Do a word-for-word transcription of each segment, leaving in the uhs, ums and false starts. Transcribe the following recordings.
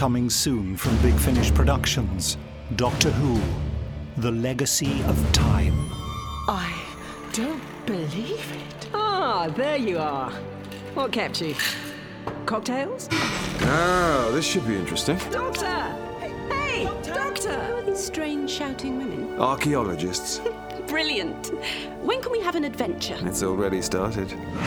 Coming soon from Big Finish Productions, Doctor Who, The Legacy of Time. I don't believe it. Ah, there you are. What kept you? Cocktails? Ah, this should be interesting. Doctor! Hey, Doctor! Doctor! Who are these strange shouting women? Archaeologists. Brilliant. When can we have an adventure? It's already started.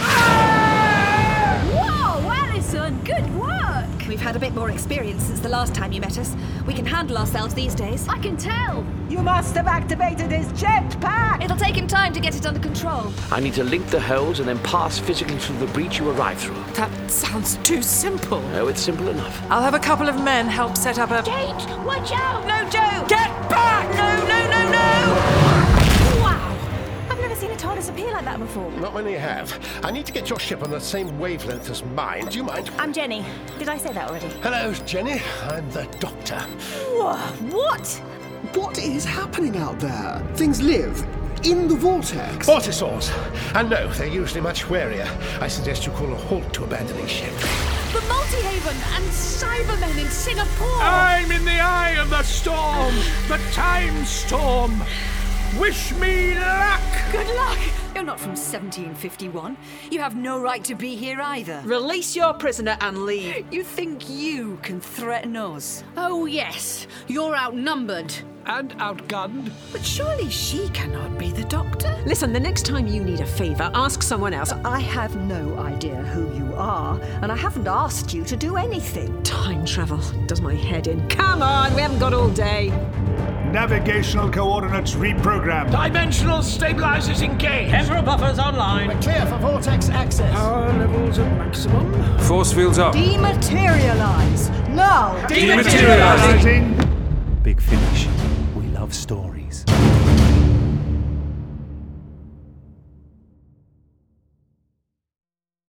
Whoa, Alison, good work! We've had a bit more experience since the last time you met us. We can handle ourselves these days. I can tell. You must have activated his jetpack! It'll take him time to get it under control. I need to link the holes and then pass physically through the breach you arrived through. That sounds too simple. No, it's simple enough. I'll have a couple of men help set up a... Kate, watch out! No, Joe! Get back! No, no, no, no! I've never seen a TARDIS appear like that before. Not many have. I need to get your ship on the same wavelength as mine. Do you mind? I'm Jenny. Did I say that already? Hello, Jenny. I'm the Doctor. What? What is happening out there? Things live in the vortex. Vortisaurs. And no, they're usually much warier. I suggest you call a halt to abandoning ship. The Multihaven and Cybermen in Singapore! I'm in the eye of the storm! The time storm! Wish me luck! Good luck! You're not from seventeen fifty-one. You have no right to be here either. Release your prisoner and leave. You think you can threaten us? Oh, yes. You're outnumbered. And outgunned. But surely she cannot be the Doctor. Listen, the next time you need a favour, ask someone else. I have no idea who you are, and I haven't asked you to do anything. Time travel does my head in. Come on, we haven't got all day. Navigational coordinates reprogrammed. Dimensional stabilizers engaged. Temporal buffers online. We're clear for vortex access. Power levels at maximum. Force fields up. Dematerialize! Now! Dematerializing. Big Finish. We love stories.